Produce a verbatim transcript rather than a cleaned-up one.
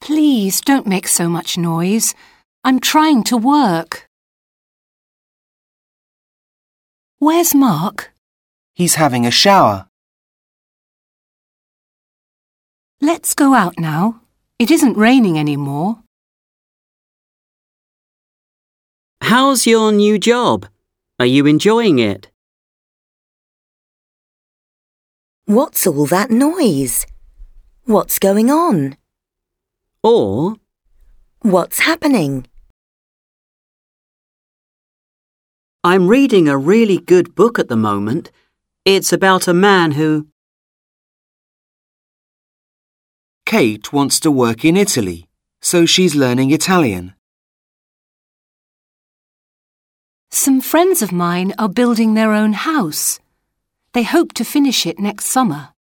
Please don't make so much noise. I'm trying to work. Where's Mark? He's having a shower. Let's go out now. It isn't raining anymore. How's your new job? Are you enjoying it? What's all that noise? What's going on? Or, What's happening? I'm reading a really good book at the moment. It's about a man who... Kate wants to work in Italy, so she's learning Italian. Some friends of mine are building their own house. They hope to finish it next summer.